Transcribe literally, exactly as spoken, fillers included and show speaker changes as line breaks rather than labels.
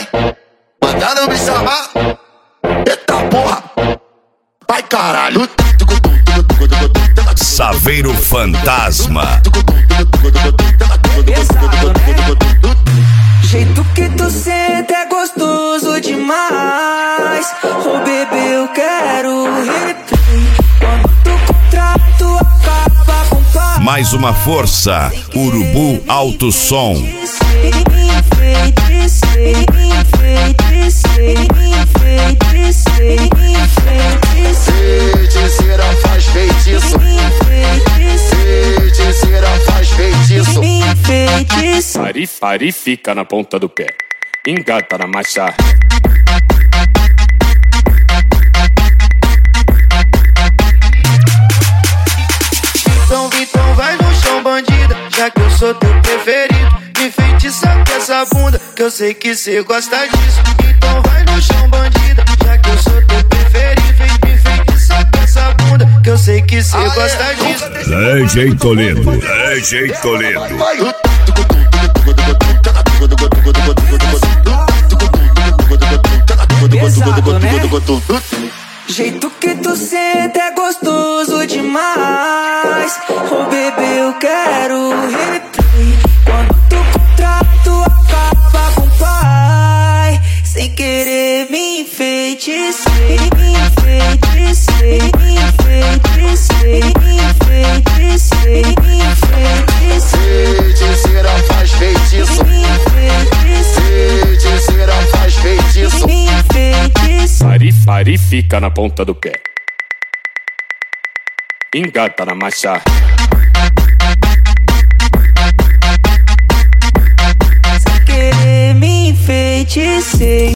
Mandando me chamar. Eita porra. Vai caralho.
Saveiro Fantasma.
Pesado, né? Jeito que tu senta é gostoso demais. Ô bebê, eu quero replay. Quando tu contrato acaba com paz.
Mais uma força, Urubu Alto Som.
Feiticeira faz feitiço. Feiticeira faz feitiço.
Pari, pari, fica na ponta do pé. Engata na marcha.
Então, então vai no chão, bandida, já que eu sou teu preferido. Me feitiça com essa bunda, que eu sei que cê gosta disso. Então vai no chão, bandida, já que eu sou teu preferido. Me feitiça com essa bunda, que eu sei que cê gosta disso.
D J Toledo, D J Toledo.
Pesado, né? Jeito que tu senta é gostoso demais. Ô bebê, eu quero replay. Quando tu contrato acaba com pai. Sem querer me enfeitiçei, me enfeitiçei, me enfeitiçei, me enfeitiçei, me enfeitiçei.
Feiticeira faz feitiço. Feiticeira faz feitiço.
Pari, pari, fica na ponta do pé. Engata na marcha.
Sem querer me enfeiticei.